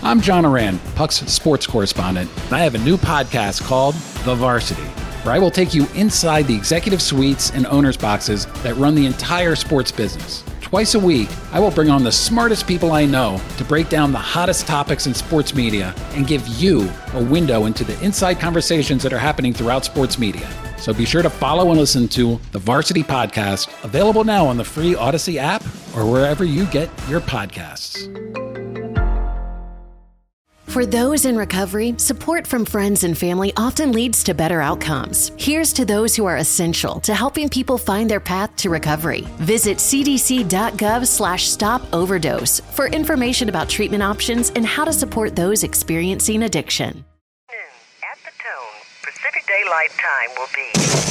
I'm John Oran, Puck's sports correspondent, and I have a new podcast called The Varsity, where I will take you inside the executive suites and owners' boxes that run the entire sports business. Twice a week, I will bring on the smartest people I know to break down the hottest topics in sports media and give you a window into the inside conversations that are happening throughout sports media. So be sure to follow and listen to The Varsity Podcast, available now on the free Odyssey app or wherever you get your podcasts. For those in recovery, support from friends and family often leads to better outcomes. Here's to those who are essential to helping people find their path to recovery. Visit cdc.gov/stop overdose for information about treatment options and how to support those experiencing addiction. At the tone, Pacific Daylight Time will be...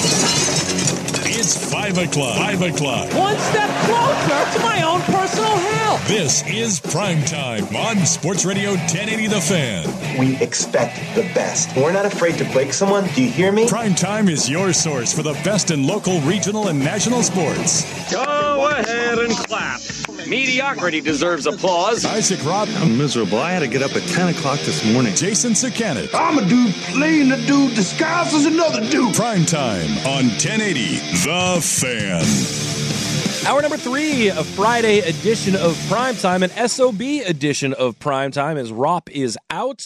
It's 5 o'clock. 5 o'clock. One step closer to my own personal hell. This is Prime Time on Sports Radio 1080 The Fan. We expect the best. We're not afraid to break someone. Do you hear me? Prime Time is your source for the best in local, regional, and national sports. Go ahead and clap. Mediocrity deserves applause. Isaac Robb. I'm miserable. I had to get up at 10 o'clock this morning. Jason Sakanet. I'm a dude playing a dude disguised as another dude. Prime Time on 1080 The Fan. Hour number 3 of Friday edition of Primetime, an SOB edition of Primetime as Rop is out.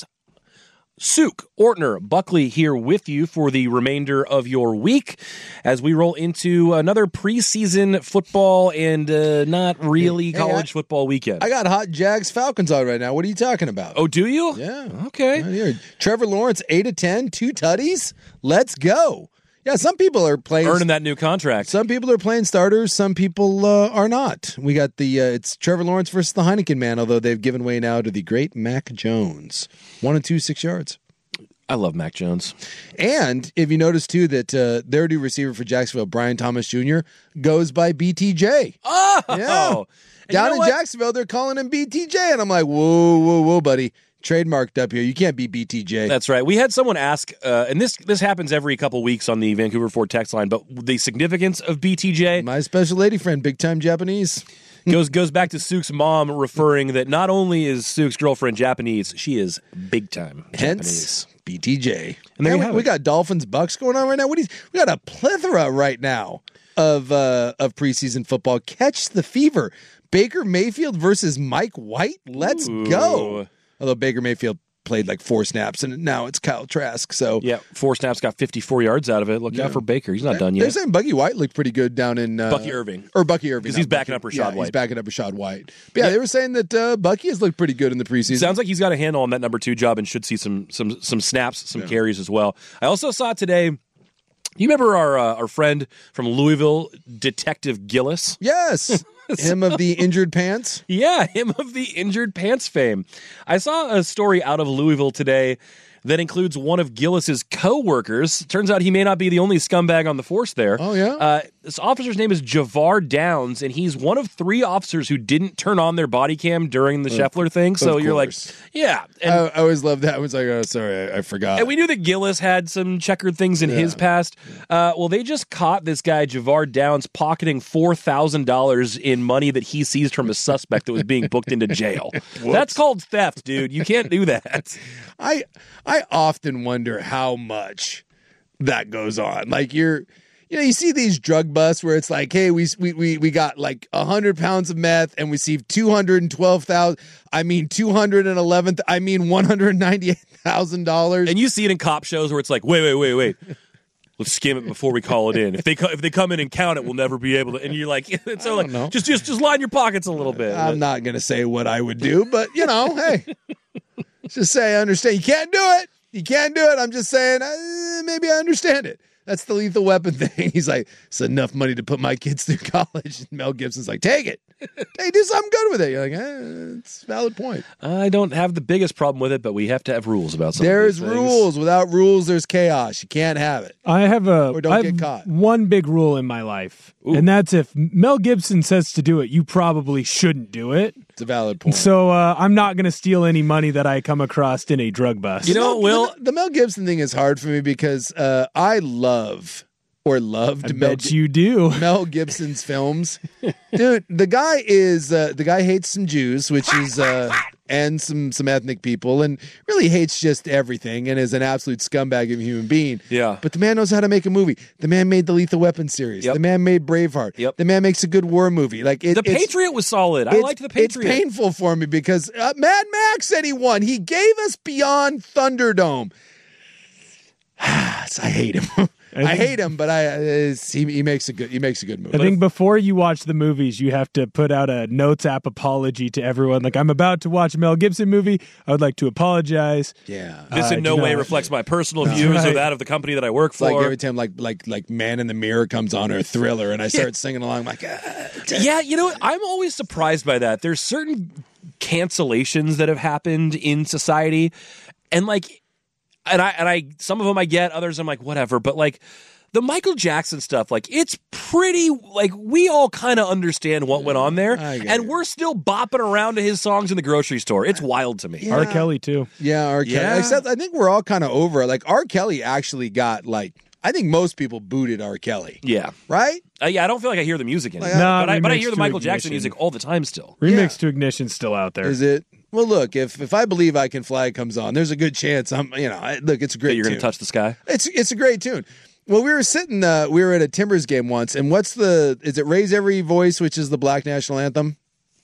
Suk, Ortner, Buckley here with you for the remainder of your week as we roll into another preseason football and not really college football weekend. I got hot Jags Falcons on right now. What are you talking about? Oh, do you? Yeah. Okay. Right here. Trevor Lawrence, 8 of 10, 2 tutties. Let's go. Yeah, some people are playing... Earning that new contract. Some people are playing starters. Some people are not. We got the... it's Trevor Lawrence versus the Heineken man, although they've given way now to the great Mac Jones. 1 and 2, 6 yards. I love Mac Jones. And if you notice, too, that their new receiver for Jacksonville, Brian Thomas Jr., goes by BTJ. Oh! Yeah. Down in Jacksonville, they're calling him BTJ. And I'm like, whoa, buddy. Trademarked up here. You can't be BTJ. That's right. We had someone ask, and this happens every couple weeks on the Vancouver Ford text line, but the significance of BTJ. My special lady friend, big time Japanese. goes back to Suk's mom referring that not only is Suk's girlfriend Japanese, she is big time Hence, BTJ. And there we got Dolphins Bucks going on right now. We got a plethora right now of preseason football. Catch the fever. Baker Mayfield versus Mike White. Let's go. Although Baker Mayfield played like 4 snaps, and now it's Kyle Trask. So yeah, 4 snaps, got 54 yards out of it. Look out for Baker. He's not done yet. They're saying Bucky White looked pretty good down in... Bucky Irving. Or Bucky Irving. Because he's backing up Rashad White. He's backing up Rashad White. But they were saying that Bucky has looked pretty good in the preseason. Sounds like he's got a handle on that number 2 job and should see some snaps, some carries as well. I also saw today... You remember our friend from Louisville, Detective Gillis? Yes. Him of the injured pants? Yeah, him of the injured pants fame. I saw a story out of Louisville today that includes one of Gillis's co-workers. Turns out he may not be the only scumbag on the force there. Oh, yeah? This officer's name is Javar Downs, and he's one of 3 officers who didn't turn on their body cam during the Scheffler thing. So you're like, yeah. And I always loved that. I was like, oh, sorry, I forgot. And we knew that Gillis had some checkered things in his past. Well, they just caught this guy, Javar Downs, pocketing $4,000 in money that he seized from a suspect that was being booked into jail. That's called theft, dude. You can't do that. I often wonder how much that goes on. Like you see these drug busts where it's like, hey, we got like 100 pounds of meth and we see $198,000. And you see it in cop shows where it's like, wait. Let's skim it before we call it in. If they come in and count it, we'll never be able to. And you're like, so like, just line your pockets a little bit. I'm not gonna say what I would do, but hey, just say I understand. You can't do it. I'm just saying, maybe I understand it. That's the Lethal Weapon thing. He's like, it's enough money to put my kids through college. And Mel Gibson's like, take it. Hey, do something good with it. You're like, it's a valid point. I don't have the biggest problem with it, but we have to have rules about something. There's rules. Without rules, there's chaos. You can't have it. I have get caught. One big rule in my life, and that's if Mel Gibson says to do it, you probably shouldn't do it. It's a valid point. So I'm not going to steal any money that I come across in a drug bust. Will, the Mel Gibson thing is hard for me because I loved you do. Mel Gibson's films. Dude, the guy hates some Jews, which is and some ethnic people, and really hates just everything and is an absolute scumbag of a human being. Yeah. But the man knows how to make a movie. The man made the Lethal Weapon series. Yep. The man made Braveheart. Yep. The man makes a good war movie. Like The Patriot was solid. I liked The Patriot. It's painful for me because Mad Max said he won. He gave us Beyond Thunderdome. I hate him. I hate him, but he makes a good movie. I think before you watch the movies, you have to put out a Notes app apology to everyone. Like, I'm about to watch a Mel Gibson movie. I would like to apologize. Yeah, this in no way reflects my personal views or that of the company that I work for. Like every time, like Man in the Mirror comes on or Thriller, and I start singing along, I'm like, yeah, you know, I'm always surprised by that. There's certain cancellations that have happened in society, and like. And I, some of them I get, others I'm like, whatever. But like the Michael Jackson stuff, like it's pretty, like we all kind of understand what went on there. And we're still bopping around to his songs in the grocery store. It's wild to me. Yeah. R. Kelly too. Yeah, R. Kelly. Yeah. Except I think we're all kind of over it. Like R. Kelly actually got like, I think most people booted R. Kelly. Yeah. Right? Yeah, I don't feel like I hear the music anymore. But I hear the Michael Jackson music all the time still. Remix to Ignition's still out there. Is it? Well, look, if I Believe I Can Fly comes on, there's a good chance look, it's a great tune. You're going to touch the sky? It's a great tune. Well, we were at a Timbers game once, and is it Raise Every Voice, which is the Black National Anthem?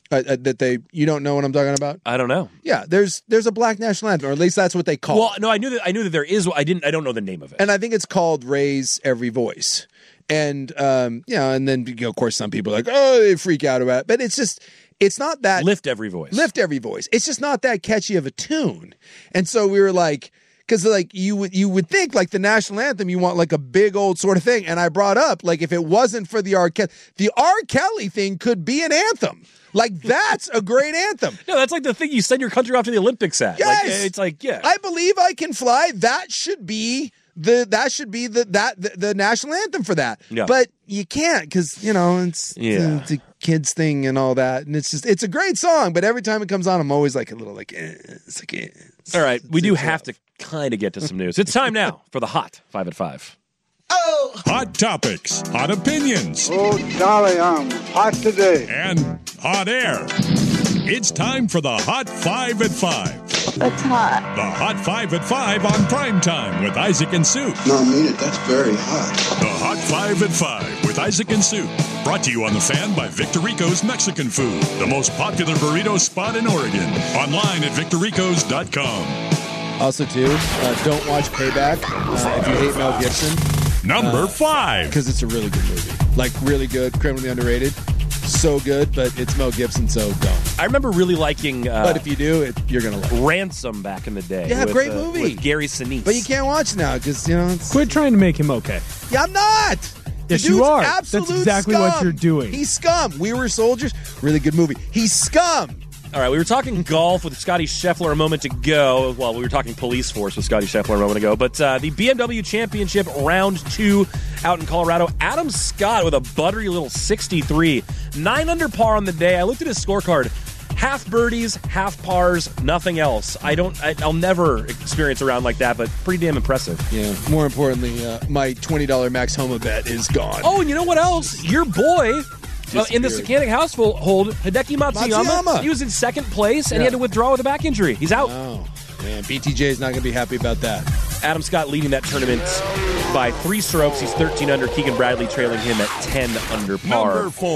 You don't know what I'm talking about? I don't know. Yeah, there's a Black National Anthem, or at least that's what they call it. Well, no, I knew that there is. I don't know the name of it. And I think it's called Raise Every Voice. And, and then, of course, some people are like, oh, they freak out about it. But it's not that. Lift Every Voice. Lift Every Voice. It's just not that catchy of a tune. And so we were like, because like you would think like the national anthem, you want like a big old sort of thing. And I brought up, like, if it wasn't for the R. Kelly thing could be an anthem. Like, that's a great anthem. No, that's like the thing you send your country off to the Olympics at. Yes. Like, it's like, yeah. I Believe I Can Fly. That should be the national anthem for that. Yeah. But you can't because, it's the kids thing and all that. And it's a great song, but every time it comes on, I'm always like a little like, all right, we do have to kind of get to some news. It's time now for the Hot 5 at 5. Oh! Hot topics, hot opinions. Oh, golly, I'm hot today. And hot air. It's time for the Hot 5 at 5. That's hot. The Hot 5 at 5 on Primetime with Isaac and Sue. No, I mean it. That's very hot. The Hot 5 at 5 with Isaac and Sue. Brought to you on The Fan by Victorico's Mexican Food, the most popular burrito spot in Oregon. Online at victorico's.com. Also, too, don't watch Payback if you hate Mel Gibson. Number 5. Because it's a really good movie. Like, really good, criminally underrated. So good, but it's Mel Gibson, so don't. I remember really liking... but if you do, you're going to like it. Ransom back in the day. Yeah, great movie. With Gary Sinise. But you can't watch it now because, Quit trying to make him okay. Yeah, I'm not. Yes, you are. That's exactly scum. what you're doing. He's scum. We Were Soldiers. Really good movie. He's scum. All right, we were talking golf with Scotty Scheffler a moment ago. Well, we were talking police force with Scotty Scheffler a moment ago. But the BMW Championship Round 2 out in Colorado. Adam Scott with a buttery little 63. 9 under par on the day. I looked at his scorecard. Half birdies, half pars, nothing else. I'll never experience a round like that, but pretty damn impressive. Yeah. More importantly, my $20 Max Homa bet is gone. Oh, and you know what else? Your boy... in the Secanic household, Hideki Matsuyama, he was in second place, and he had to withdraw with a back injury. He's out. Oh, man, BTJ is not going to be happy about that. Adam Scott leading that tournament by 3 strokes. He's 13 under. Keegan Bradley trailing him at 10 under par.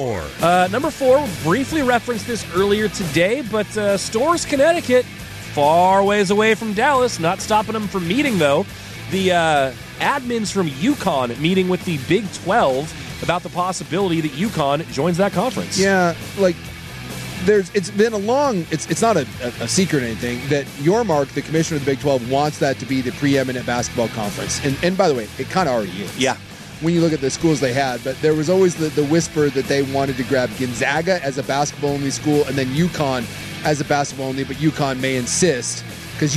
Number 4. Briefly referenced this earlier today, but Storrs, Connecticut, far ways away from Dallas. Not stopping them from meeting, though. The admins from UConn meeting with the Big 12 about the possibility that UConn joins that conference. Yeah, like it's been it's not a secret or anything that Yormark, the commissioner of the Big 12, wants that to be the preeminent basketball conference. And by the way, it kind of already is. Yeah. When you look at the schools they had, but there was always the whisper that they wanted to grab Gonzaga as a basketball-only school and then UConn as a basketball-only, but UConn may insist because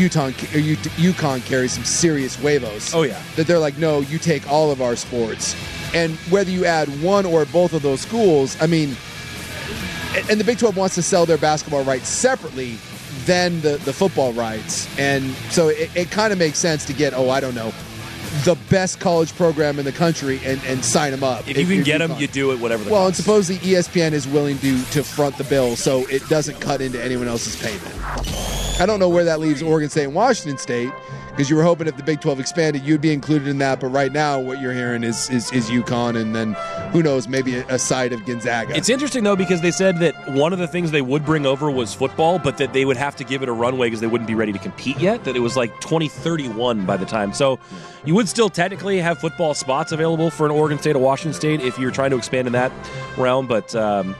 UConn carries some serious huevos. Oh, yeah. That they're like, no, you take all of our sports. And whether you add one or both of those schools, I mean, and the Big 12 wants to sell their basketball rights separately than the football rights. And so it kind of makes sense to get, the best college program in the country and sign them up. If you can get them, you do it, whatever the Well, cost. and supposedly ESPN is willing to front the bill so it doesn't cut into anyone else's payment. I don't know where that leaves Oregon State and Washington State, because you were hoping if the Big 12 expanded, you'd be included in that. But right now, what you're hearing is UConn, and then who knows, maybe a side of Gonzaga. It's interesting, though, because they said that one of the things they would bring over was football, but that they would have to give it a runway because they wouldn't be ready to compete yet, that it was like 2031 by the time. So you would still technically have football spots available for an Oregon State or Washington State if you're trying to expand in that realm, but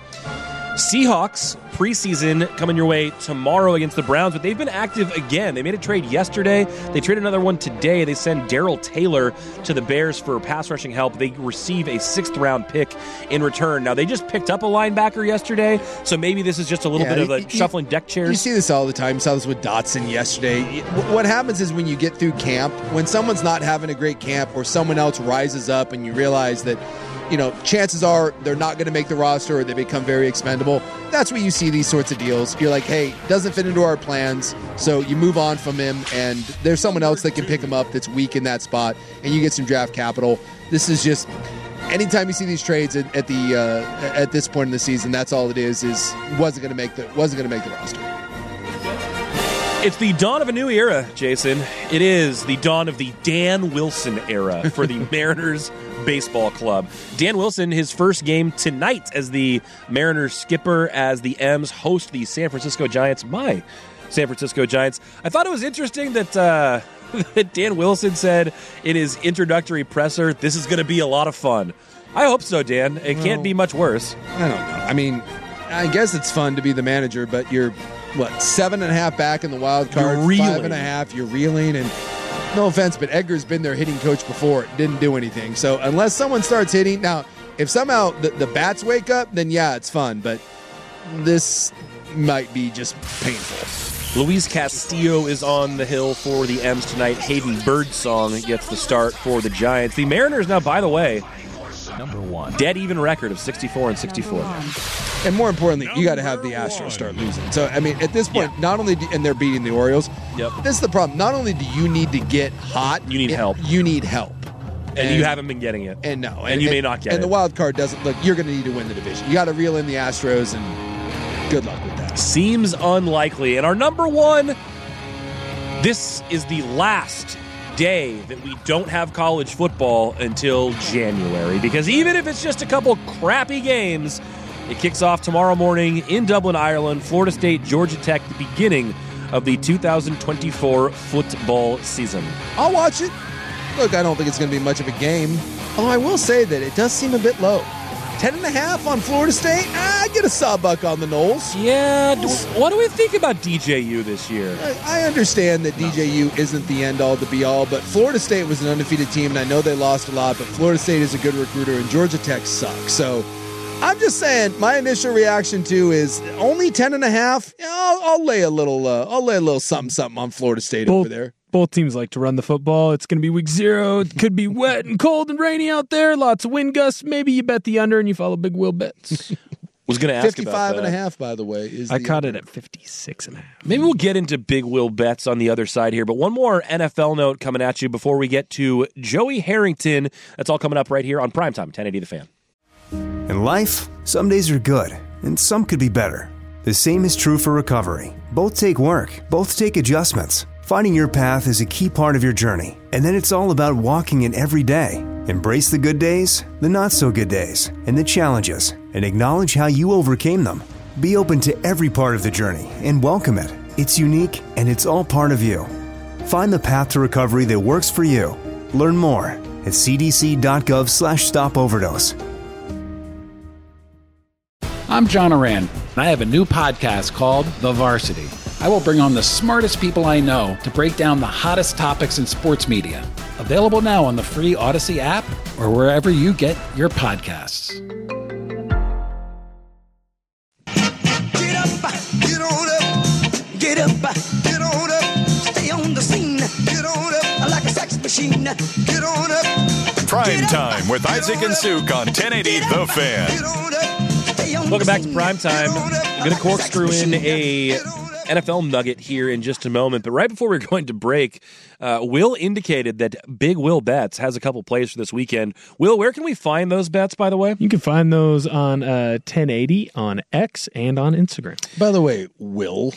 Seahawks preseason coming your way tomorrow against the Browns, but they've been active again. They made a trade yesterday. They traded another one today. They send Darrell Taylor to the Bears for pass rushing help. They receive a 6th-round pick in return. Now, they just picked up a linebacker yesterday, so maybe this is just a little bit of a shuffling deck chairs. You see this all the time. You saw this with Dotson yesterday. What happens is when you get through camp, when someone's not having a great camp or someone else rises up and you realize that, chances are they're not going to make the roster or they become very expendable. That's where you see these sorts of deals. You're like, hey, doesn't fit into our plans, so you move on from him, and there's someone else that can pick him up that's weak in that spot, and you get some draft capital. This is just anytime you see these trades at this point in the season, that's all it is wasn't going to make the roster. It's the dawn of a new era, Jason. It is the dawn of the Dan Wilson era for the Mariners Baseball Club. Dan Wilson, his first game tonight as the Mariners skipper as the M's host the San Francisco Giants. My San Francisco Giants. I thought it was interesting that that Dan Wilson said in his introductory presser, this is going to be a lot of fun. I hope so, Dan. It can't be much worse. I don't know. I mean, I guess it's fun to be the manager, but you're 7.5 back in the wild card, 5.5, you're reeling, and no offense, but Edgar's been their hitting coach before. It didn't do anything. So unless someone starts hitting, now, if somehow the bats wake up, then yeah, it's fun, but this might be just painful. Luis Castillo is on the hill for the M's tonight. Hayden Birdsong gets the start for the Giants. The Mariners now, by the way, number 1. Dead even record of 64-64. And more importantly, you got to have the Astros start losing. So, I mean, at this point, not only and they're beating the Orioles. Yep. This is the problem. Not only do you need to get hot, you need help. You need help. And you haven't been getting it. And no. And you may not get it. And the wild card doesn't look, you're going to need to win the division. You got to reel in the Astros, and good luck with that. Seems unlikely. And our number 1, this is the last day that we don't have college football until January, because even if it's just a couple crappy games, it kicks off tomorrow morning in Dublin, Ireland. Florida State, Georgia Tech, the beginning of the 2024 football season. I'll watch it. Look, I don't think it's going to be much of a game. Although I will say that it does seem a bit low. 10.5 on Florida State? I get a sawbuck on the Noles. Yeah, what do we think about DJU this year? I understand that DJU isn't the end-all, the be-all, but Florida State was an undefeated team, and I know they lost a lot, but Florida State is a good recruiter, and Georgia Tech sucks. So I'm just saying, my initial reaction to is only 10.5. I'll lay a little something on Florida State over there. Both teams like to run the football. It's going to be week 0. It could be wet and cold and rainy out there. Lots of wind gusts. Maybe you bet the under and you follow Big Will bets. Was going to ask about that. 55.5, by the way. I caught it at 56.5. Maybe we'll get into Big Will bets on the other side here, but one more NFL note coming at you before we get to Joey Harrington. That's all coming up right here on Primetime, 1080 The Fan. In life, some days are good, and some could be better. The same is true for recovery. Both take work. Both take adjustments. Finding your path is a key part of your journey, and then it's all about walking it every day. Embrace the good days, the not-so-good days, and the challenges, and acknowledge how you overcame them. Be open to every part of the journey and welcome it. It's unique, and it's all part of you. Find the path to recovery that works for you. Learn more at cdc.gov/stopoverdose. I'm John Oran, and I have a new podcast called The Varsity. I will bring on the smartest people I know to break down the hottest topics in sports media. Available now on the free Odyssey app or wherever you get your podcasts. Get up, get on up, get up, get on up, stay on the scene, get on up, like a sex machine, get on up. Prime Time with Isaac and Suk on 1080 The Fan. Welcome back to Prime Time. I'm going to corkscrew in a NFL nugget here in just a moment. But right before we're going to break, Will indicated that Big Will Bets has a couple plays for this weekend. Will, where can we find those bets, by the way? You can find those on 1080 on X and on Instagram. By the way, Will,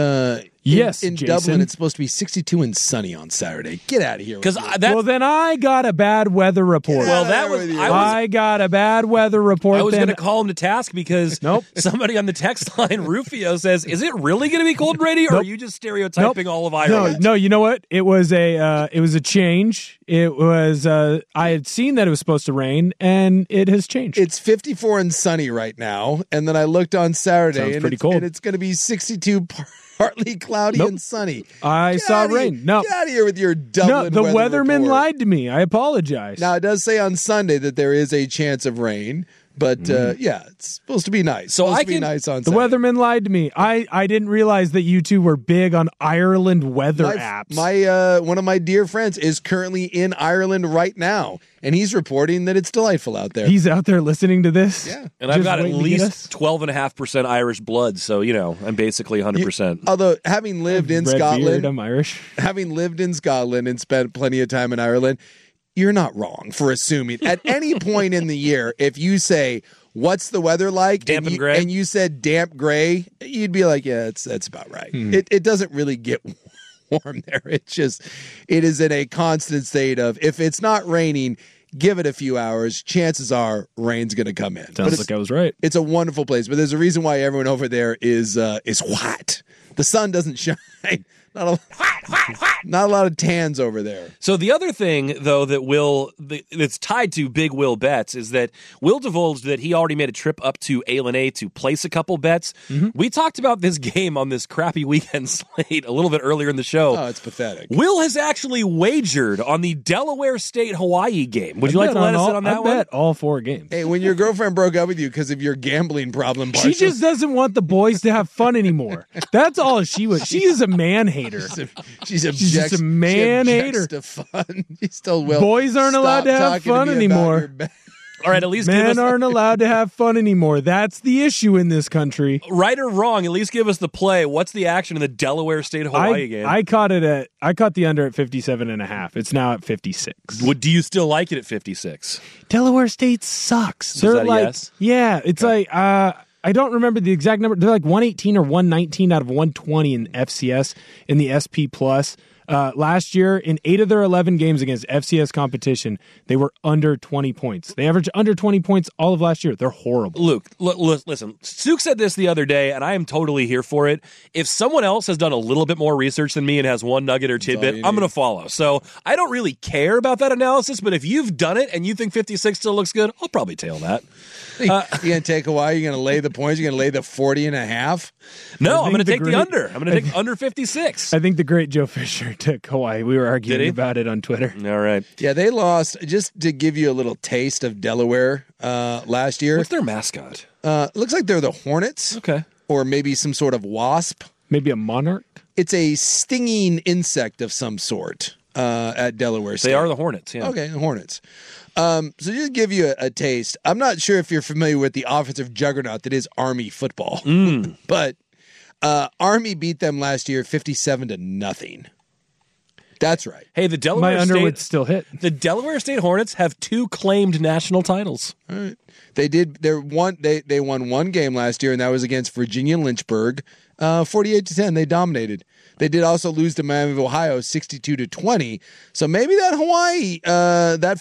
yes, in Jason. Dublin, it's supposed to be 62 and sunny on Saturday. Get out of here. Well, then I got a bad weather report. Well, that was I got a bad weather report. I was going to call him to task because somebody on the text line, Rufio, says, "Is it really going to be cold and rainy, or are you just stereotyping all of Ireland?" No, you know what? It was a change. It was I had seen that it was supposed to rain, and it has changed. It's 54 and sunny right now, and then I looked on Saturday, Sounds and pretty cold. And it's going to be 62. Partly cloudy and sunny. I saw rain. No, get out of here with your Dublin. No, the weatherman report. lied to me. I apologize. Now it does say on Sunday that there is a chance of rain, but yeah, it's supposed to be nice. So be nice on the Saturday. weatherman lied to me. I didn't realize that you two were big on Ireland weather apps. My one of my dear friends is currently in Ireland right now, and he's reporting that it's delightful out there. He's out there listening to this. Yeah, and I've got at least 12.5% Irish blood, so I'm basically 100%. Although having lived in Red Scotland, beard, I'm Irish. Having lived in Scotland and spent plenty of time in Ireland, you're not wrong for assuming at any point in the year, if you say, "What's the weather like?" Damp and gray, and you said damp gray, you'd be like, "Yeah, that's about right." It doesn't really get warm there. It is in a constant state of, if it's not raining, give it a few hours. Chances are rain's going to come in. Sounds like I was right. It's a wonderful place, but there's a reason why everyone over there is white. The sun doesn't shine. Not a lot of tans over there. So the other thing, though, that's tied to Big Will Bets is that Will divulged that he already made a trip up to A to place a couple bets. Mm-hmm. We talked about this game on this crappy weekend slate a little bit earlier in the show. Oh, it's pathetic. Will has actually wagered on the Delaware State-Hawaii game. Would you like to let us in on that one? I bet all 4 games. Hey, when your girlfriend broke up with you because of your gambling problem, Barcia, she just doesn't want the boys to have fun anymore. That's all she was. She is a man hater. She's just a man hater. To fun. She still will. Boys aren't allowed to have fun anymore. All right, at least men aren't allowed to have fun anymore. That's the issue in this country. Right or wrong, at least give us the play. What's the action in the Delaware State-Hawaii game? I caught the under at 57.5. It's now at 56. Do you still like it at 56? Delaware State sucks. So They're is that like, a yes? Yeah, it's like I don't remember the exact number. They're like 118 or 119 out of 120 in FCS in the SP Plus. Last year, in 8 of their 11 games against FCS competition, they were under 20 points. They averaged under 20 points all of last year. They're horrible. Luke, listen. Suk said this the other day, and I am totally here for it. If someone else has done a little bit more research than me and has one nugget or tidbit, I'm going to follow. So I don't really care about that analysis, but if you've done it and you think 56 still looks good, I'll probably tail that. You going to take Hawaii? You're going to lay the points? You're going to lay the 40.5? No, I'm going to take the under. I'm going to take under 56. I think the great Joe Fisher took Hawaii. We were arguing about it on Twitter. All right. Yeah, they lost. Just to give you a little taste of Delaware last year. What's their mascot? Looks like they're the Hornets. Okay. Or maybe some sort of wasp. Maybe a monarch? It's a stinging insect of some sort at Delaware State. They are the Hornets, yeah. Okay, the Hornets. So just to give you a taste, I'm not sure if you're familiar with the offensive juggernaut that is Army football, but Army beat them last year 57-0. That's right. Hey, the Delaware My under would still hit. The Delaware State Hornets have 2 claimed national titles. All right. They did. They won one game last year, and that was against Virginia Lynchburg, 48-10. They dominated. They did also lose to Miami of Ohio, 62-20. So maybe that Hawaii, that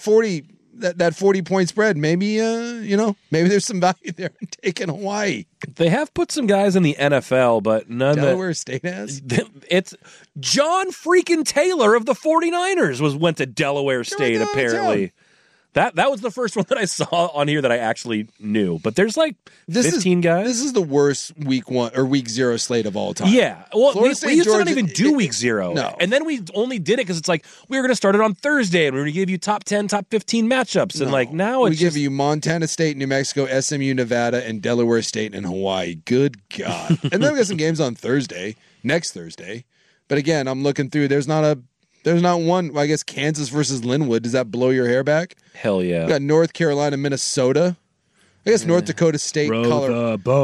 40-point spread, maybe maybe there's some value there in taking Hawaii. They have put some guys in the NFL, but none Delaware State has. It's John freaking Taylor of the 49ers went to Delaware State, apparently. That was the first one that I saw on here that I actually knew. But there's like 15 guys. This is the worst week 1 or week 0 slate of all time. Yeah. Well, we used to not even do week 0. No. And then we only did it because it's like we were going to start it on Thursday and we were going to give you top 10, top 15 matchups. And now it's give you Montana State, New Mexico, SMU, Nevada, and Delaware State and Hawaii. Good God. And then we got some games on next Thursday. But again, I'm looking through. There's not one. I guess Kansas versus Linwood. Does that blow your hair back? Hell yeah. We got North Carolina, Minnesota. I guess North Dakota State. Row the boat.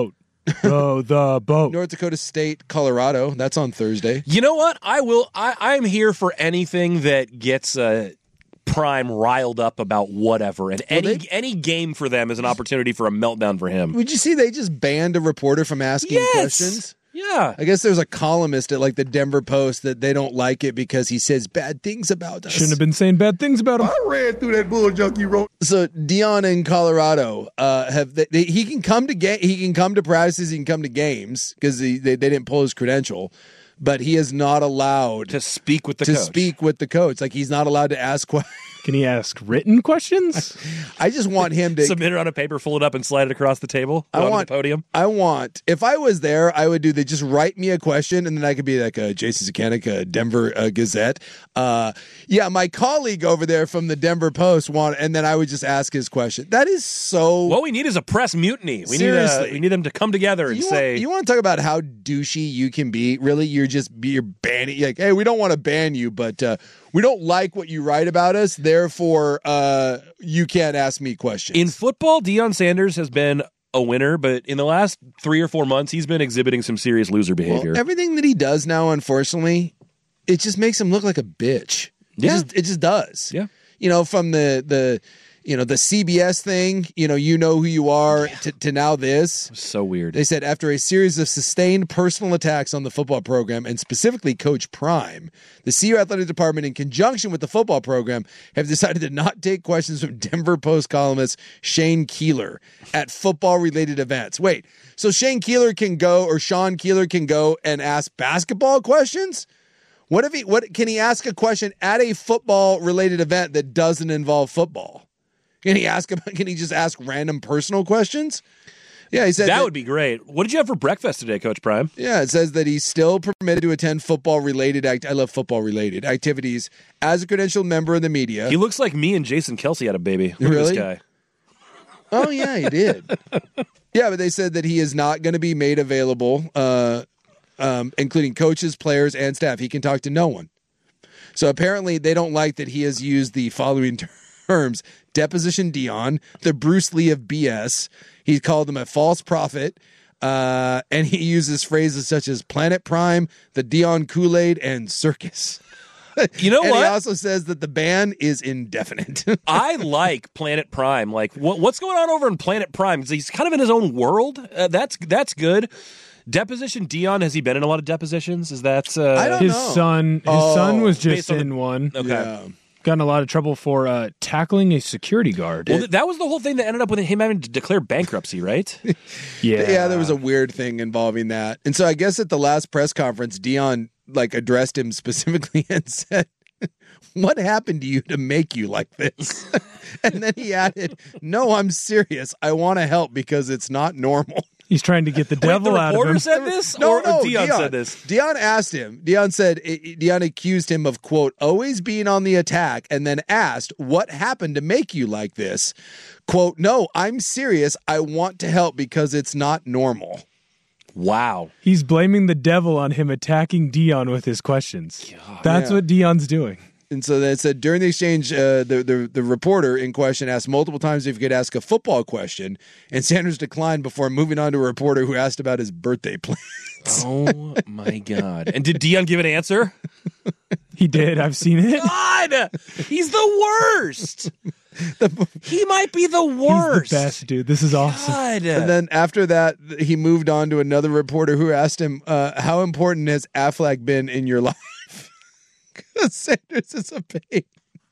Row the boat. North Dakota State, Colorado. That's on Thursday. You know what? I'm here for anything that gets Prime riled up about whatever, and any game for them is an opportunity for a meltdown for him. Would you see they just banned a reporter from asking questions? Yeah. I guess there's a columnist at like the Denver Post that they don't like it because he says bad things about us. Shouldn't have been saying bad things about him. I read through that bull junkie wrote. So Dion in Colorado he can come to practices, he can come to games because they didn't pull his credential, but he is not allowed to speak with the coach. Like he's not allowed to ask questions. Can he ask written questions? I just want him to submit it on a paper, fold it up, and slide it across the table onto the podium. If I was there, I would they just write me a question, and then I could be like a Jason Zucanik, Denver Gazette. My colleague over there from the Denver Post and then I would just ask his question. That is so. What we need is a press mutiny. Seriously. We need them to come together and you want to talk about how douchey you can be? Really, you're banning. Like, hey, we don't want to ban you, but we don't like what you write about us. Therefore, you can't ask me questions. In football, Deion Sanders has been a winner, but in the last 3 or 4 months, he's been exhibiting some serious loser behavior. Well, everything that he does now, unfortunately, it just makes him look like a bitch. Yeah. It just does. Yeah. From the CBS thing, you know who you are, to now this. So weird. They said after a series of sustained personal attacks on the football program, and specifically Coach Prime, the CU Athletic Department, in conjunction with the football program, have decided to not take questions from Denver Post columnist Shane Keeler at football-related events. Wait, so Sean Keeler can go and ask basketball questions? What can he ask a question at a football-related event that doesn't involve football? Can he just ask random personal questions? Yeah, he said that would be great. What did you have for breakfast today, Coach Prime? Yeah, it says that he's still permitted to attend football-related I love football-related activities as a credentialed member of the media. He looks like me and Jason Kelsey had a baby. Look at this guy. Oh, yeah, he did. Yeah, but they said that he is not going to be made available, including coaches, players, and staff. He can talk to no one. So apparently they don't like that he has used the following terms: Deposition Dion, the Bruce Lee of BS. He called him a false prophet, and he uses phrases such as Planet Prime, the Dion Kool-Aid, and circus. You know and what? He also says that the ban is indefinite. I like Planet Prime. Like, what's going on over in Planet Prime? He's kind of in his own world. That's good. Deposition Dion, has he been in a lot of depositions? Is that I don't his know. son? His son was just in one. Okay. Yeah. Got in a lot of trouble for tackling a security guard. Well, that was the whole thing that ended up with him having to declare bankruptcy, right? Yeah, there was a weird thing involving that. And so I guess at the last press conference, Dion addressed him specifically and said, "What happened to you to make you like this?" And then he added, "No, I'm serious. I want to help because it's not normal." He's trying to get the devil out of him. The reporter said this? No, Dion said this? Dion asked him. Dion accused him of, quote, always being on the attack, and then asked, what happened to make you like this? Quote, no, I'm serious. I want to help because it's not normal. Wow. He's blaming the devil on him attacking Dion with his questions. God. That's what Dion's doing. And so they said during the exchange, the reporter in question asked multiple times if he could ask a football question, and Sanders declined before moving on to a reporter who asked about his birthday plans. Oh, my God. And did Dion give an answer? He did. I've seen it. God! He's the worst! He might be the worst. He's the best, dude. This is awesome. God. And then after that, he moved on to another reporter who asked him, how important has Aflac been in your life? Sanders is a babe.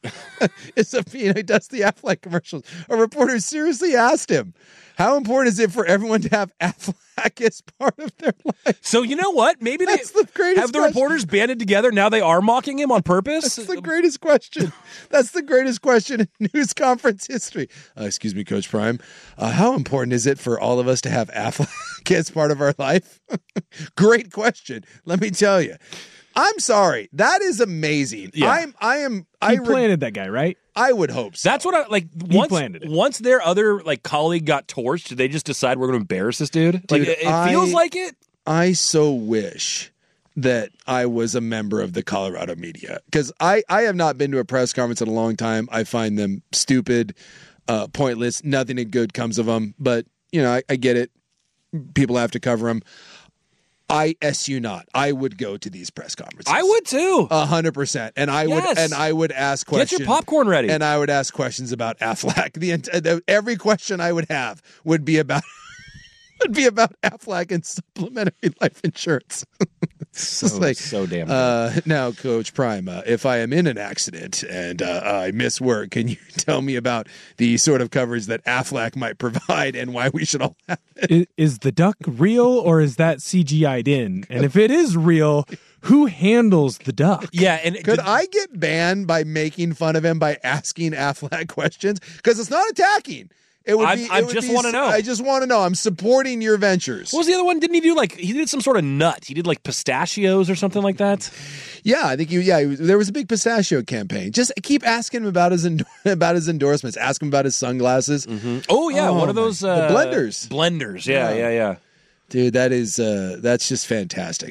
He does the Aflac commercials. A reporter seriously asked him, how important is it for everyone to have Aflac as part of their life? So you know what? Maybe have the reporters banded together. Now they are mocking him on purpose. That's the greatest question. That's the greatest question in news conference history. Excuse me, Coach Prime. How important is it for all of us to have Aflac as part of our life? Great question. Let me tell you. I'm sorry. That is amazing. Yeah. He planted that guy, right? I would hope so. That's what I like. Once their other colleague got torched, did they just decide we're going to embarrass this dude? Dude, it feels like it. I so wish that I was a member of the Colorado media, because I have not been to a press conference in a long time. I find them stupid, pointless. Nothing good comes of them. But I get it. people have to cover him. I SU not. I would go to these press conferences. I would too. 100%. And I would ask questions. Get your popcorn ready. And I would ask questions about Aflac. Every question I would have would be about Aflac and supplementary life insurance. So damn good. Now, Coach Prime, if I am in an accident and I miss work, can you tell me about the sort of coverage that Aflac might provide and why we should all have it? Is the duck real or is that CGI'd in? And if it is real, who handles the duck? Yeah, and could I get banned by making fun of him by asking Aflac questions? Because it's not attacking. I just want to know. I just want to know. I'm supporting your ventures. What was the other one? Didn't he do he did some sort of nut? He did pistachios or something like that? Yeah, I think there was a big pistachio campaign. Just keep asking him about his endorsements. Ask him about his sunglasses. Mm-hmm. Oh yeah, one of those the blenders. Blenders. Yeah. Dude, that's just fantastic.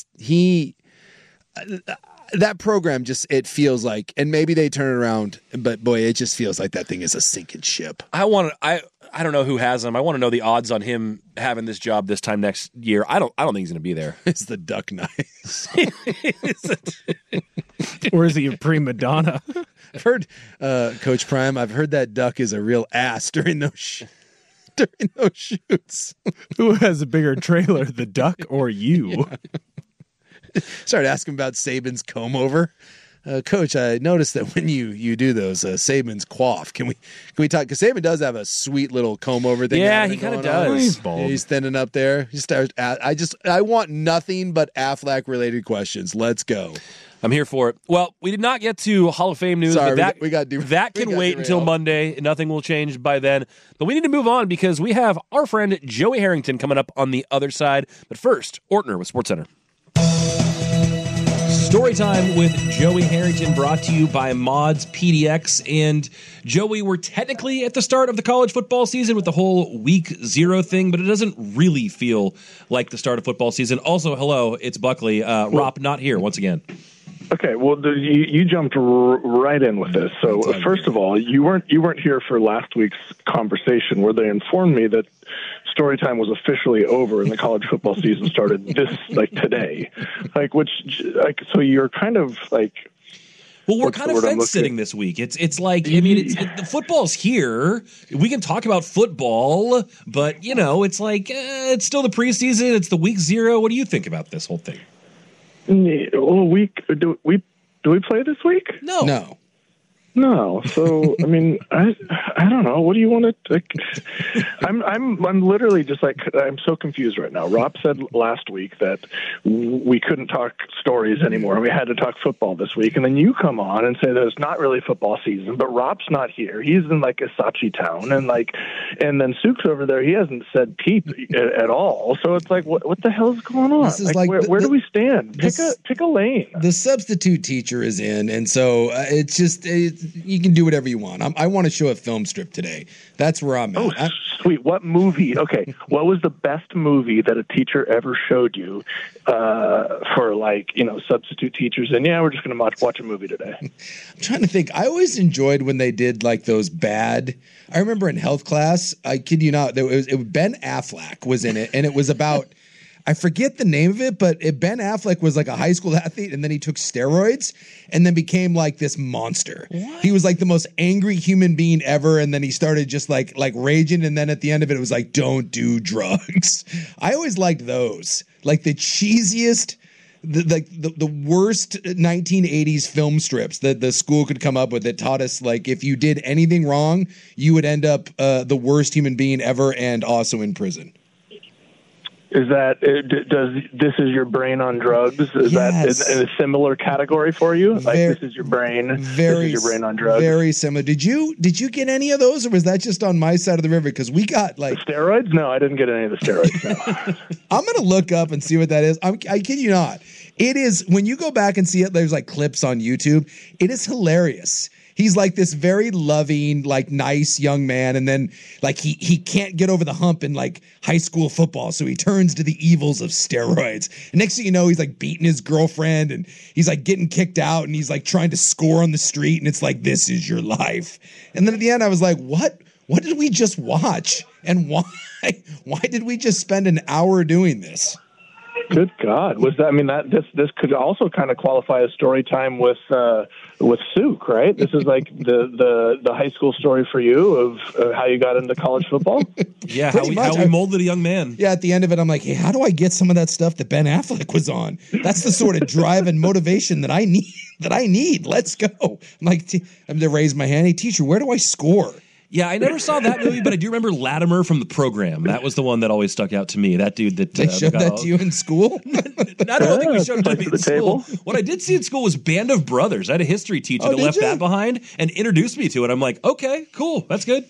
That program it feels like, and maybe they turn it around, but boy, it just feels like that thing is a sinking ship. I don't know who has him. I want to know the odds on him having this job this time next year. I don't think he's going to be there. Is the duck nice? Or is he a prima donna? I've heard, Coach Prime, I've heard that duck is a real ass during those shoots. Who has a bigger trailer, the duck or you? Yeah. Started asking about Saban's comb over. Coach, I noticed that when you do those, Saban's quaff. Can we talk? Because Saban does have a sweet little comb over thing. Yeah, he kind of does. He's bald. He's thinning up there. I want nothing but Aflac related questions. Let's go. I'm here for it. Well, we did not get to Hall of Fame news. Sorry, but that can wait until Monday. Nothing will change by then. But we need to move on because we have our friend Joey Harrington coming up on the other side. But first, Ortner with SportsCenter. Storytime with Joey Harrington, brought to you by Mods PDX. And Joey, we're technically at the start of the college football season with the whole week 0 thing, but it doesn't really feel like the start of football season. Also, hello, it's Buckley. Rop not here once again. Okay, well, you jumped right in with this. So first of all, you weren't here for last week's conversation where they informed me that Storytime was officially over and the college football season started today. So you're kind of like. Well, we're kind of fence sitting this week. It's like, I mean, the football's here. We can talk about football, but it's like it's still the preseason. It's the week 0. What do you think about this whole thing? Week? Do we play this week? No. So I mean, I don't know. What do you want to? I'm literally just I'm so confused right now. Rob said last week that we couldn't talk stories anymore. We had to talk football this week, and then you come on and say that it's not really football season. But Rob's not here. He's in Isachi town, and then Sook's over there. He hasn't said peep at all. So it's like, what the hell's going on? This is where do we stand? Pick a lane. The substitute teacher is in, and so you can do whatever you want. I want to show a film strip today. That's where I'm at. Oh, sweet. What movie? Okay. What was the best movie that a teacher ever showed you for substitute teachers? And we're just going to watch a movie today. I'm trying to think. I always enjoyed when they did those bad. I remember in health class, I kid you not, Ben Affleck was in it, and it was about. I forget the name of it, but Ben Affleck was a high school athlete, and then he took steroids and then became this monster. What? He was the most angry human being ever, and then he started just raging, and then at the end of it, it was don't do drugs. I always liked those. The cheesiest, the worst 1980s film strips that the school could come up with that taught us, if you did anything wrong, you would end up the worst human being ever and also in prison. Is that this is your brain on drugs? Is that in a similar category for you? This is your brain. This is your brain on drugs. Very similar. Did you get any of those, or was that just on my side of the river? Because we got the steroids. No, I didn't get any of the steroids. No. I'm gonna look up and see what that is. I kid you not. It is when you go back and see it. There's clips on YouTube. It is hilarious. He's this very loving, nice young man. And then he can't get over the hump in high school football. So he turns to the evils of steroids. And next thing you know, he's beating his girlfriend and he's getting kicked out and he's trying to score on the street. And it's this is your life. And then at the end, I was like, what What did we just watch? And why did we just spend an hour doing this? Good God! Was that? I mean, this could also kind of qualify as story time with Suk, right? This is like the high school story for you of how you got into college football. Yeah, how we molded a young man. Yeah, at the end of it, I'm like, hey, how do I get some of that stuff that Ben Affleck was on? That's the sort of drive and motivation that I need. Let's go. I'm like, I'm to raise my hand. Hey, teacher, where do I score? Yeah, I never saw that movie, but I do remember Latimer from The Program. That was the one that always stuck out to me. That dude that they showed that to you in school. I don't think we showed it to me in school. What I did see in school was Band of Brothers. I had a history teacher that left that behind and introduced me to it. I'm like, okay, cool, that's good.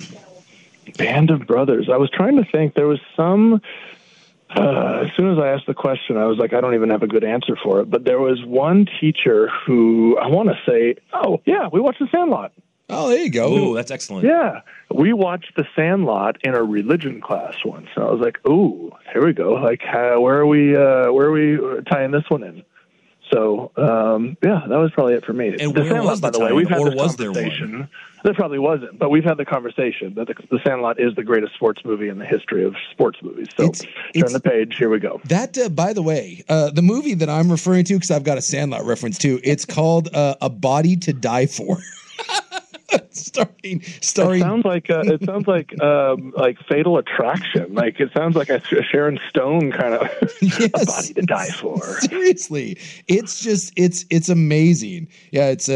Band of Brothers. I was trying to think. There was some. As soon as I asked the question, I was like, I don't even have a good answer for it. But there was one teacher who I want to say, oh yeah, we watched The Sandlot. Oh, there you go. Ooh, that's excellent. Yeah. We watched The Sandlot in a religion class once. And I was like, ooh, here we go. Like, where are we tying this one in? So, yeah, that was probably it for me. And The Sandlot, by the way, we've had the conversation. There probably wasn't, but we've had the conversation that The Sandlot is the greatest sports movie in the history of sports movies. So turn the page. Here we go. That, by the way, the movie that I'm referring to, because I've got a Sandlot reference too, it's called A Body to Die For. starring. It sounds like Fatal Attraction. Like it sounds like a Sharon Stone kind of A Body to Die For. Seriously, it's amazing. Yeah, it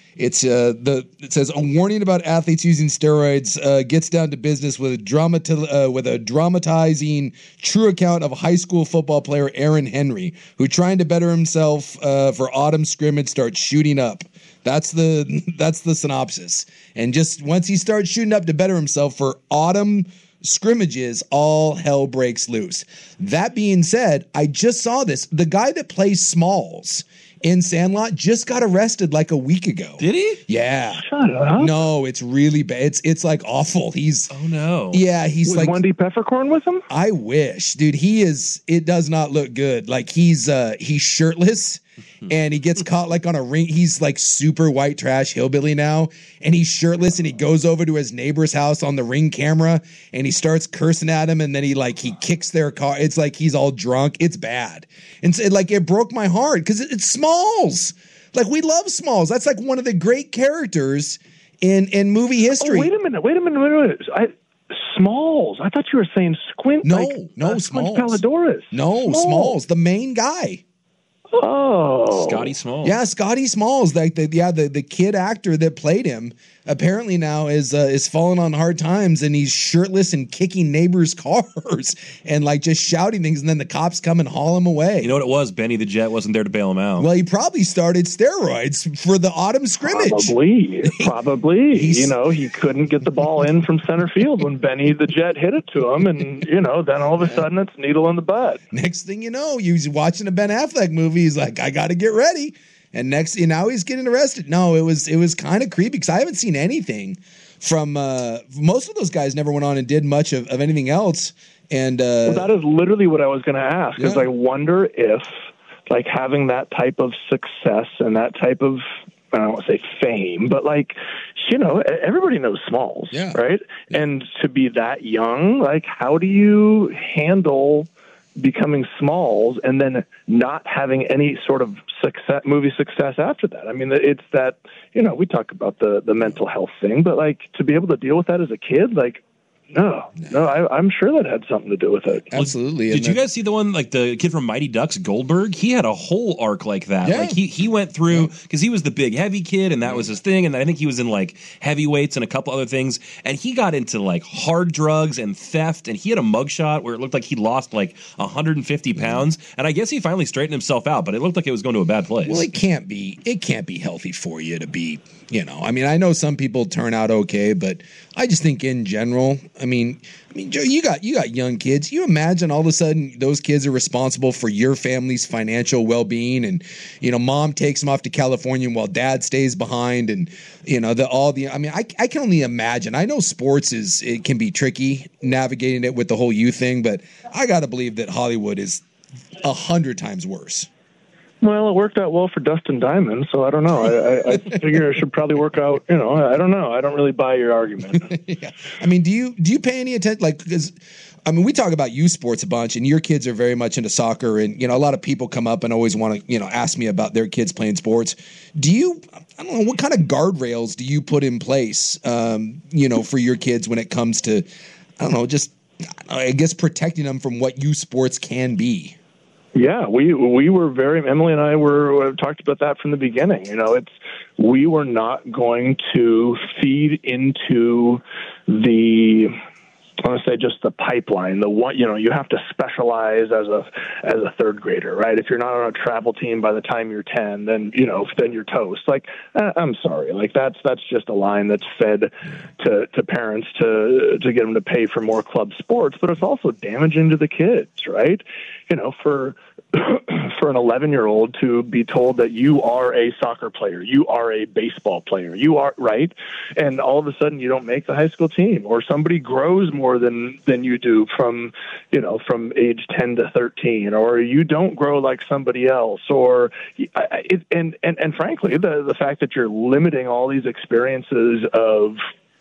says a warning about athletes using steroids gets down to business with a dramatizing true account of high school football player Aaron Henry, who trying to better himself for autumn scrimmage starts shooting up. That's the synopsis. And just once he starts shooting up to better himself for autumn scrimmages, all hell breaks loose. That being said, I just saw this. The guy that plays Smalls in Sandlot just got arrested like a week ago. Did he? Yeah. Shut up. No, it's really bad. It's like awful. Oh no. Yeah, he's was like Wendy Peppercorn with him? I wish, dude. It does not look good. Like he's shirtless. And he gets caught like on a ring. He's like super white trash hillbilly now. And he's shirtless and he goes over to his neighbor's house on the Ring camera and he starts cursing at him. And then he kicks their car. It's like he's all drunk. It's bad. And so, it broke my heart because it's Smalls. Like we love Smalls. That's like one of the great characters in movie history. Oh, wait a minute. Smalls. I thought you were saying Squint. No, Squint Smalls. Palledorous. No, Smalls, the main guy. Oh, Scotty Smalls. Yeah, Scotty Smalls, like the kid actor that played him, apparently now is falling on hard times, and he's shirtless and kicking neighbors' cars and like just shouting things, and then the cops come and haul him away. You know what it was? Benny the Jet wasn't there to bail him out. Well, he probably started steroids for the autumn scrimmage. Probably. He couldn't get the ball in from center field when Benny the Jet hit it to him, and then all of a sudden it's needle in the butt. Next thing you know, he's watching a Ben Affleck movie. He's like, I got to get ready. And now he's getting arrested. No, it was kind of creepy because I haven't seen anything from most of those guys. Never went on and did much of anything else. And that is literally what I was going to ask. Because I wonder if like having that type of success and that type of, I don't want to say fame, but everybody knows Smalls, right? Yeah. And to be that young, like how do you handle becoming Smalls and then not having any sort of movie success after that? I mean, it's that, we talk about the mental health thing, but like to be able to deal with that as a kid, like, no, I'm sure that had something to do with it. Absolutely. Did you guys see the one, like the kid from Mighty Ducks, Goldberg? He had a whole arc like that. Yeah. Like he went through, because he was the big heavy kid and that was his thing. And I think he was in like heavyweights and a couple other things. And he got into like hard drugs and theft. And he had a mugshot where it looked like he lost like 150 pounds. And I guess he finally straightened himself out, but it looked like it was going to a bad place. Well, it can't be healthy for you to be, I mean, I know some people turn out okay, but I just think in general, I mean, Joe, you got young kids. You imagine all of a sudden those kids are responsible for your family's financial well-being, and mom takes them off to California while dad stays behind, and I mean, I can only imagine. I know sports it can be tricky navigating it with the whole youth thing, but I got to believe that Hollywood is 100 times worse. Well, it worked out well for Dustin Diamond, so I don't know. I figure it should probably work out. I don't know. I don't really buy your argument. Yeah. I mean, do you pay any attention? Like, because we talk about youth sports a bunch, and your kids are very much into soccer, and a lot of people come up and always want to ask me about their kids playing sports. Do you? I don't know, what kind of guardrails do you put in place? For your kids when it comes to, I don't know, just I guess protecting them from what youth sports can be. Yeah, we were Emily and I were talked about that from the beginning. We were not going to feed into I want to say just the pipeline. The one, you have to specialize as a third grader, right? If you're not on a travel team by the time you're 10, then you're toast. Like, I'm sorry, like that's just a line that's fed to parents to get them to pay for more club sports, but it's also damaging to the kids, right? For an 11-year-old to be told that you are a soccer player, you are a baseball player, you are right, and all of a sudden you don't make the high school team, or somebody grows more than you do from age 10 to 13, or you don't grow like somebody else, or and frankly the fact that you're limiting all these experiences of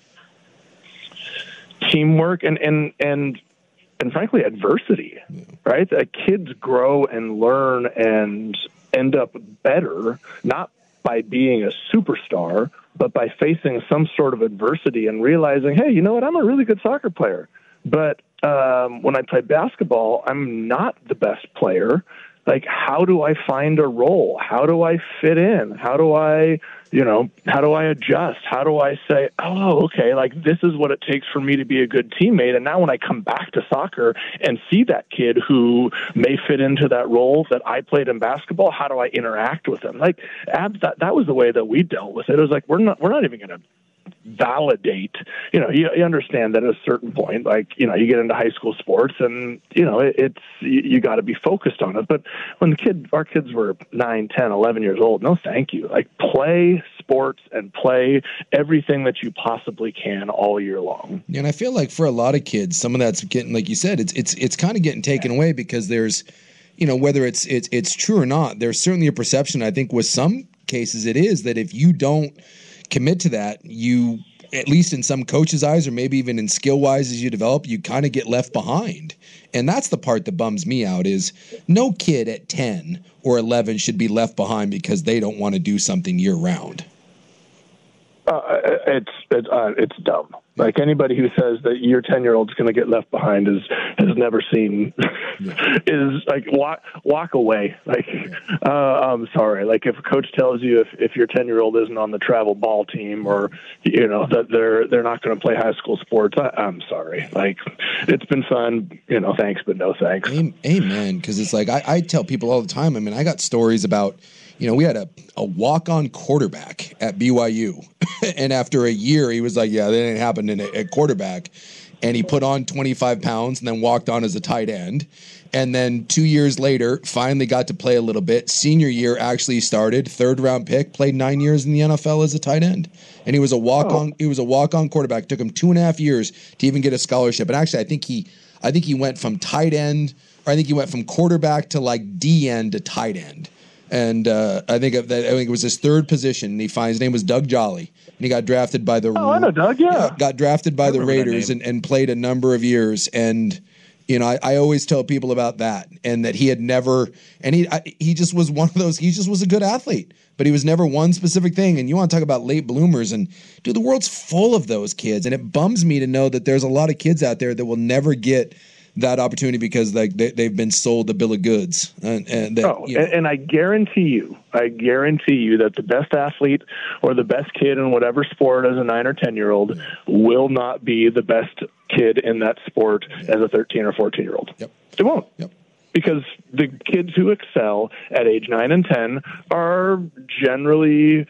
teamwork and frankly, adversity, right? Kids grow and learn and end up better, not by being a superstar, but by facing some sort of adversity and realizing, hey, you know what? I'm a really good soccer player. But when I play basketball, I'm not the best player. Like, how do I find a role? How do I fit in? How do I adjust? How do I say, oh, okay, like this is what it takes for me to be a good teammate. And now when I come back to soccer and see that kid who may fit into that role that I played in basketball, how do I interact with him? Like, that was the way that we dealt with it. It was like, we're not even going to validate, you understand that at a certain point, like, you get into high school sports and, you got to be focused on it. But when our kids were 9, 10, 11 years old, no, thank you. Like, play sports and play everything that you possibly can all year long. And I feel like for a lot of kids, some of that's getting, like you said, it's kind of getting taken away because there's, whether it's true or not, there's certainly a perception. I think with some cases it is that if you don't commit to that, you, at least in some coaches' eyes, or maybe even in skill-wise as you develop, you kind of get left behind. And that's the part that bums me out, is no kid at 10 or 11 should be left behind because they don't want to do something year-round. It's dumb. Like, anybody who says that your 10-year-old's going to get left behind has never seen is like walk away. Like, I'm sorry. Like, if a coach tells you if your 10-year-old isn't on the travel ball team, or that they're not going to play high school sports, I'm sorry. Like, it's been fun. Thanks, but no thanks. Amen. Because it's like I tell people all the time. I mean, I got stories about. We had a walk-on quarterback at BYU, and after a year, he was like, yeah, that didn't happen at quarterback, and he put on 25 pounds and then walked on as a tight end, and then 2 years later, finally got to play a little bit. Senior year, actually started, third-round pick, played 9 years in the NFL as a tight end, and he was a walk-on. He was a walk-on quarterback. It took him 2.5 years to even get a scholarship, and actually, I think he went from tight end, or I think he went from quarterback to like D end to tight end. And I think it was his third position. And his name was Doug Jolly, and he got drafted by the. Oh, I know Doug. Yeah, got drafted by the Raiders and played a number of years. And I always tell people about that, and that he had never, and he just was one of those. He just was a good athlete, but he was never one specific thing. And you want to talk about late bloomers, and dude, the world's full of those kids, and it bums me to know that there's a lot of kids out there that will never get that opportunity because they've been sold a bill of goods. And I guarantee you that the best athlete or the best kid in whatever sport as a 9 or 10-year-old will not be the best kid in that sport as a 13 or 14-year-old. Yep. It won't. Yep. Because the kids who excel at age 9 and 10 are generally,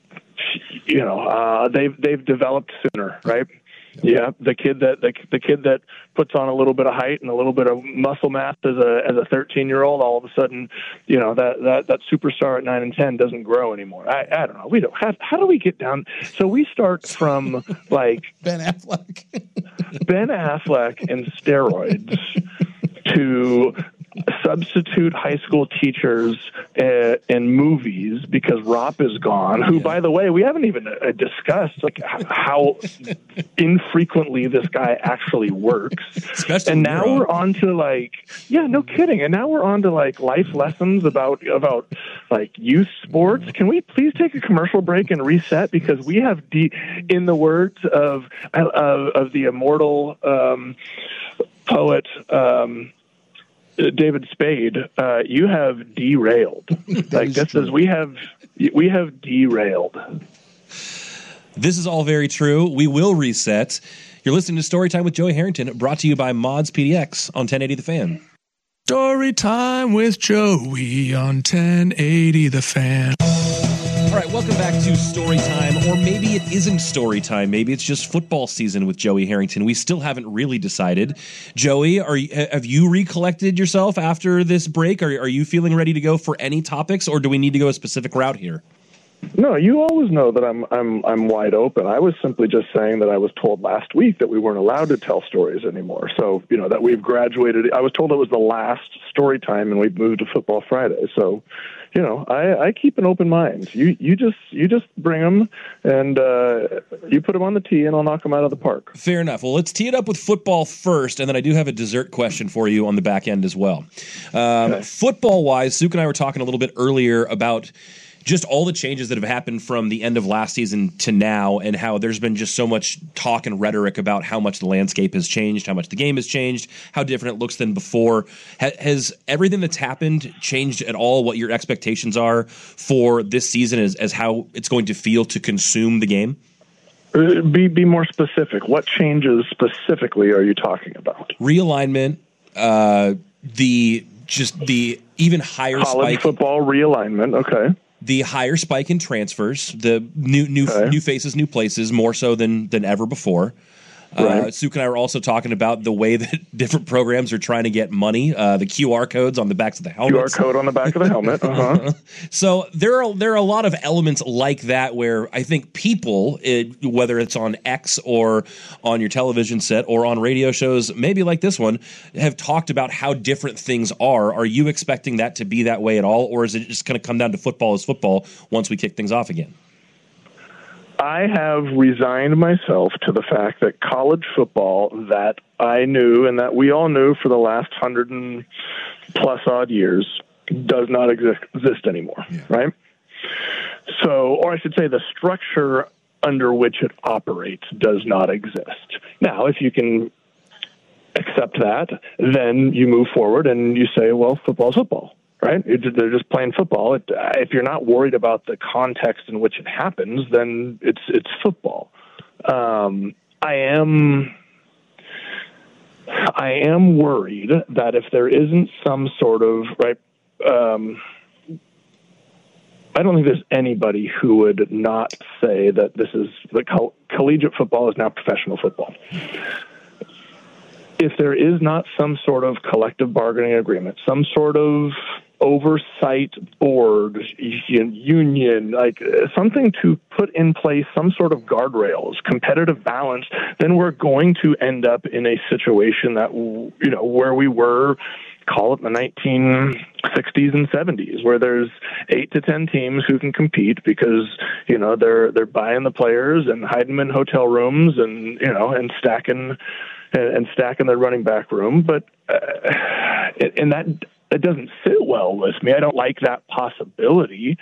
they've developed sooner, right? Yeah, the kid that puts on a little bit of height and a little bit of muscle mass as a 13-year-old, all of a sudden, that superstar at 9 and 10 doesn't grow anymore. I don't know. We don't. How do we get down? So we start from like Ben Affleck and steroids to substitute high school teachers in movies because Rop is gone, who, by the way, we haven't even discussed like how infrequently this guy actually works. Especially and now we're on to no kidding. And now we're on to life lessons about like youth sports. Can we please take a commercial break and reset, because we have in the words of the immortal poet David Spade, you have derailed. We have derailed. This is all very true. We will reset. You're listening to Storytime with Joey Harrington, brought to you by Mods PDX on 1080 The Fan. Storytime with Joey on 1080 The Fan. All right, welcome back to Storytime, or maybe it isn't Storytime. Maybe it's just football season with Joey Harrington. We still haven't really decided. Joey, have you recollected yourself after this break? Are you feeling ready to go for any topics, or do we need to go a specific route here? No, you always know that I'm wide open. I was simply just saying that I was told last week that we weren't allowed to tell stories anymore. So, that we've graduated. I was told it was the last story time and we've moved to Football Friday. So, I keep an open mind. You just bring them and you put them on the tee and I'll knock them out of the park. Fair enough. Well, let's tee it up with football first, and then I do have a dessert question for you on the back end as well. Okay. Football-wise, Suk and I were talking a little bit earlier about just all the changes that have happened from the end of last season to now, and how there's been just so much talk and rhetoric about how much the landscape has changed, how much the game has changed, how different it looks than before. Has everything that's happened changed at all what your expectations are for this season as how it's going to feel to consume the game? Be more specific. What changes specifically are you talking about? Realignment, the even higher college spike. Football realignment, okay. The higher spike in transfers, the new faces, new places, more so than ever before. Right. Suk and I were also talking about the way that different programs are trying to get money. The QR codes on the backs of the helmets. QR code on the back of the helmet. Uh-huh. So there are a lot of elements like that where I think people, whether it's on X or on your television set or on radio shows, maybe like this one, have talked about how different things are. Are you expecting that to be that way at all, or is it just going to come down to football as football once we kick things off again? I have resigned myself to the fact that college football that I knew and that we all knew for the last 100 and plus odd years does not exist anymore, right? So, or I should say the structure under which it operates does not exist. Now, if you can accept that, then you move forward and you say, well, football's football. Right? They're just playing football. If you're not worried about the context in which it happens, then it's football. I am worried that if there isn't some sort of I don't think there's anybody who would not say that this is collegiate football is now professional football. If there is not some sort of collective bargaining agreement, some sort of oversight board, union, something to put in place some sort of guardrails, competitive balance, then we're going to end up in a situation that, where we were, call it the 1960s and 70s, where there's 8 to 10 teams who can compete because, they're buying the players and hiding them in hotel rooms and stacking their running back room. But, and that doesn't sit well with me. I don't like that possibility,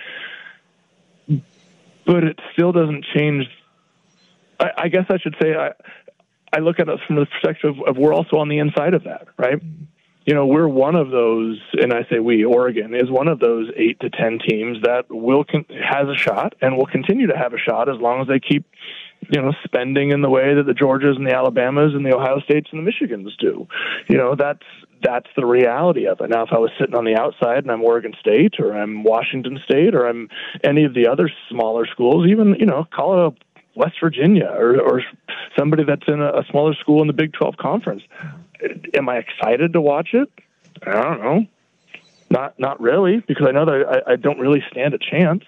but it still doesn't change. I guess I should say I look at it from the perspective of we're also on the inside of that, right? We're one of those, and I say we, Oregon, is one of those 8 to 10 teams that has a shot and will continue to have a shot as long as they keep spending in the way that the Georgias and the Alabamas and the Ohio States and the Michigans do. That's the reality of it. Now, if I was sitting on the outside and I'm Oregon State or I'm Washington State or I'm any of the other smaller schools, even, call it West Virginia or somebody that's in a smaller school in the Big 12 Conference, am I excited to watch it? I don't know. Not really, because I know that I don't really stand a chance.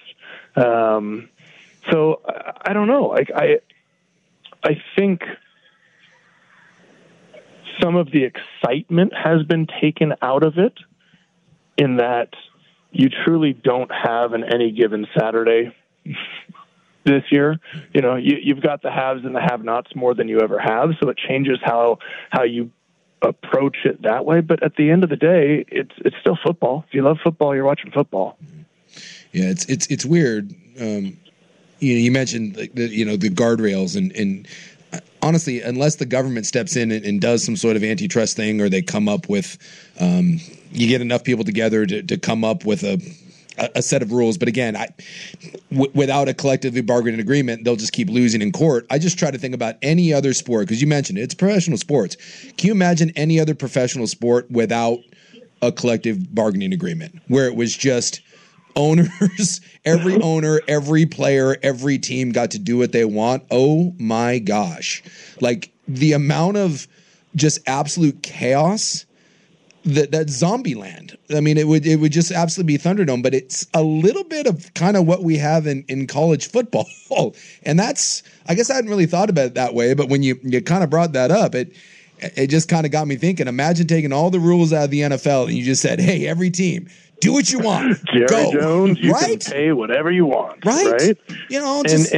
So I don't know. I think some of the excitement has been taken out of it in that you truly don't have an any given Saturday this year. You know, you've got the haves and the have-nots more than you ever have, so it changes how you approach it that way. But at the end of the day, it's still football. If you love football, you're watching football. Yeah, it's weird. You mentioned the guardrails and honestly, unless the government steps in and does some sort of antitrust thing, or they come up with, you get enough people together to come up with a set of rules. But again, without a collectively bargained agreement, they'll just keep losing in court. I just try to think about any other sport, because you mentioned it's professional sports. Can you imagine any other professional sport without a collective bargaining agreement, where it was just owners, every owner, every player, every team got to do what they want? Oh my gosh. Like the amount of just absolute chaos that zombie land. I mean, it would just absolutely be Thunderdome, but it's a little bit of kind of what we have in college football. And that's, I guess I hadn't really thought about it that way, but when you kind of brought that up, it just kind of got me thinking. Imagine taking all the rules out of the NFL and you just said, hey, every team, do what you want. Jerry Go. Jones, you right? can pay whatever you want. Right? You know, it's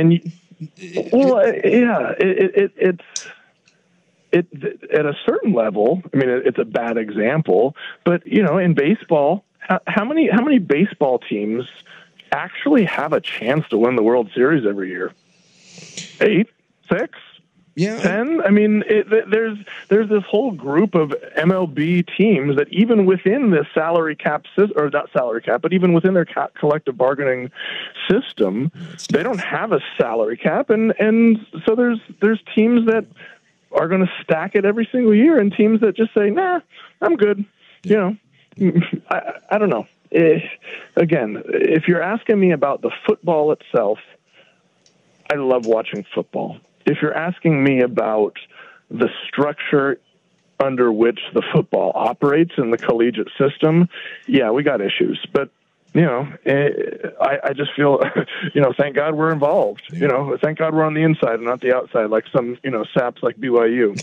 at a certain level. I mean, it's a bad example, but you know, in baseball, how many baseball teams actually have a chance to win the World Series every year? 8, 6. Yeah. 10. I mean, there's this whole group of MLB teams that even within the salary cap or not salary cap, but even within their collective bargaining system, they don't have a salary cap, and so there's teams that are going to stack it every single year, and teams that just say, nah, I'm good. You know, I don't know. Again, if you're asking me about the football itself, I love watching football. If you're asking me about the structure under which the football operates in the collegiate system, yeah, we got issues. But, you know, I just feel, you know, thank God we're involved. You know, thank God we're on the inside and not the outside like some, you know, saps like BYU.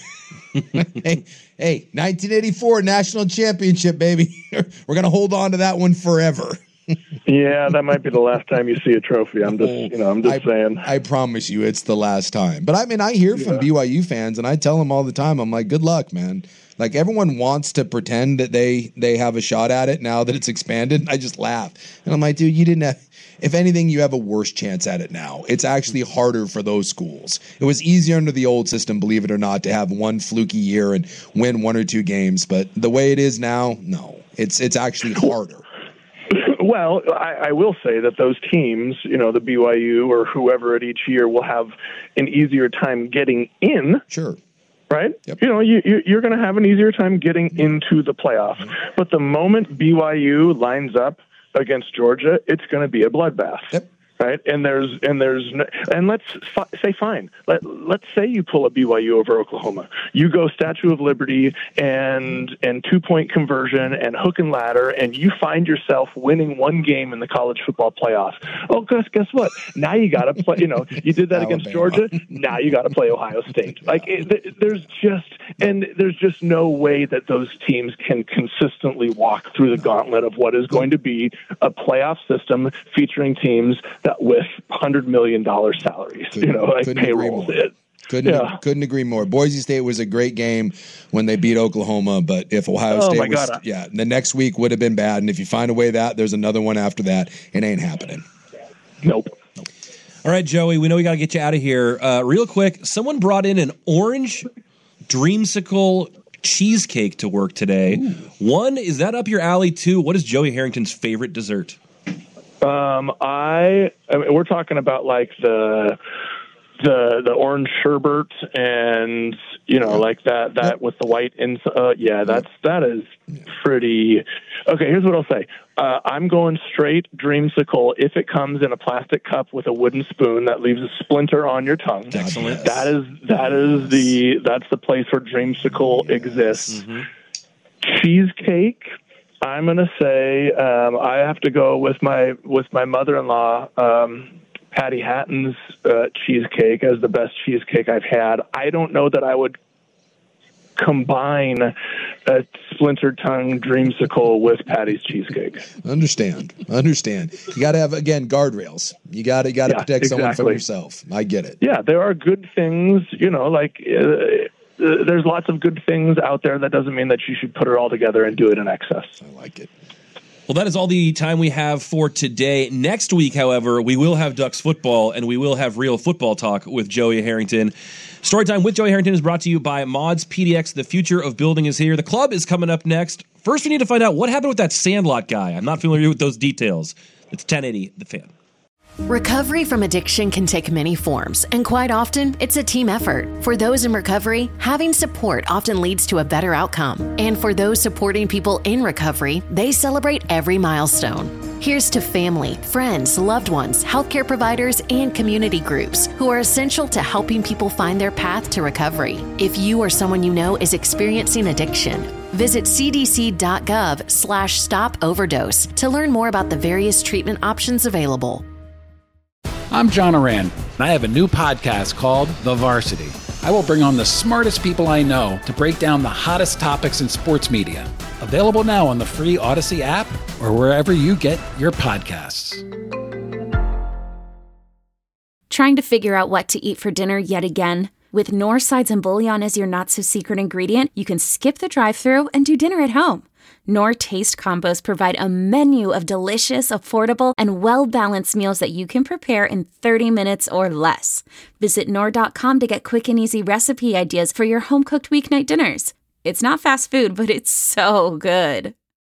Hey, 1984 national championship, baby. We're going to hold on to that one forever. Yeah, that might be the last time you see a trophy. I'm just saying. I promise you it's the last time. But I mean, I hear from BYU fans, and I tell them all the time, I'm like, good luck, man. Like, everyone wants to pretend that they have a shot at it now that it's expanded. I just laugh. And I'm like, dude, you didn't have – if anything, you have a worse chance at it now. It's actually harder for those schools. It was easier under the old system, believe it or not, to have one fluky year and win 1 or 2 games. But the way it is now, no. It's actually harder. Well, I will say that those teams, you know, the BYU or whoever at each year will have an easier time getting in. Sure. Right? Yep. You know, you're going to have an easier time getting into the playoff. But the moment BYU lines up against Georgia, it's going to be a bloodbath. Yep. Right, and let's say fine. Let's say you pull a BYU over Oklahoma. You go Statue of Liberty and 2-point conversion and hook and ladder, and you find yourself winning 1 game in the college football playoff. Oh, guess what? Now you got to play. You know, you did that against Georgia. Now you got to play Ohio State. Like there's just no way that those teams can consistently walk through the gauntlet of what is going to be a playoff system featuring teams that with $100 million salaries, payrolls. Couldn't agree more. Boise State was a great game when they beat Oklahoma, but if Ohio State the next week would have been bad. And if you find a way there's another one after that, it ain't happening. Nope. All right, Joey, we know we got to get you out of here. Real quick, someone brought in an orange dreamsicle cheesecake to work today. Ooh. 1, is that up your alley? 2, what is Joey Harrington's favorite dessert? I mean, we're talking about like the orange sherbet and like that with the white inside. That is pretty. Okay, here's what I'll say. I'm going straight dreamsicle if it comes in a plastic cup with a wooden spoon that leaves a splinter on your tongue. Excellent. That's the place where dreamsicle exists. Mm-hmm. Cheesecake. I'm going to say I have to go with my mother-in-law, Patty Hatton's cheesecake as the best cheesecake I've had. I don't know that I would combine a splintered tongue dreamsicle with Patty's cheesecake. Understand. You got to have, again, guardrails. You got to protect someone from yourself. I get it. Yeah, there are good things, there's lots of good things out there. That doesn't mean that you should put it all together and do it in excess. I like it. Well, that is all the time we have for today. Next week, however, we will have Ducks football, and we will have real football talk with Joey Harrington. Storytime with Joey Harrington is brought to you by Mods PDX. The future of building is here. The club is coming up next. First, we need to find out what happened with that Sandlot guy. I'm not familiar with those details. It's 1080 The Fan. Recovery from addiction can take many forms, and quite often, it's a team effort. For those in recovery, having support often leads to a better outcome. And for those supporting people in recovery, they celebrate every milestone. Here's to family, friends, loved ones, healthcare providers, and community groups who are essential to helping people find their path to recovery. If you or someone you know is experiencing addiction, visit cdc.gov/stop-overdose to learn more about the various treatment options available. I'm John Oran, and I have a new podcast called The Varsity. I will bring on the smartest people I know to break down the hottest topics in sports media. Available now on the free Odyssey app or wherever you get your podcasts. Trying to figure out what to eat for dinner yet again? With Knorr Sides and Bouillon as your not-so-secret ingredient, you can skip the drive-thru and do dinner at home. Knorr Taste Combos provide a menu of delicious, affordable, and well-balanced meals that you can prepare in 30 minutes or less. Visit Knorr.com to get quick and easy recipe ideas for your home-cooked weeknight dinners. It's not fast food, but it's so good.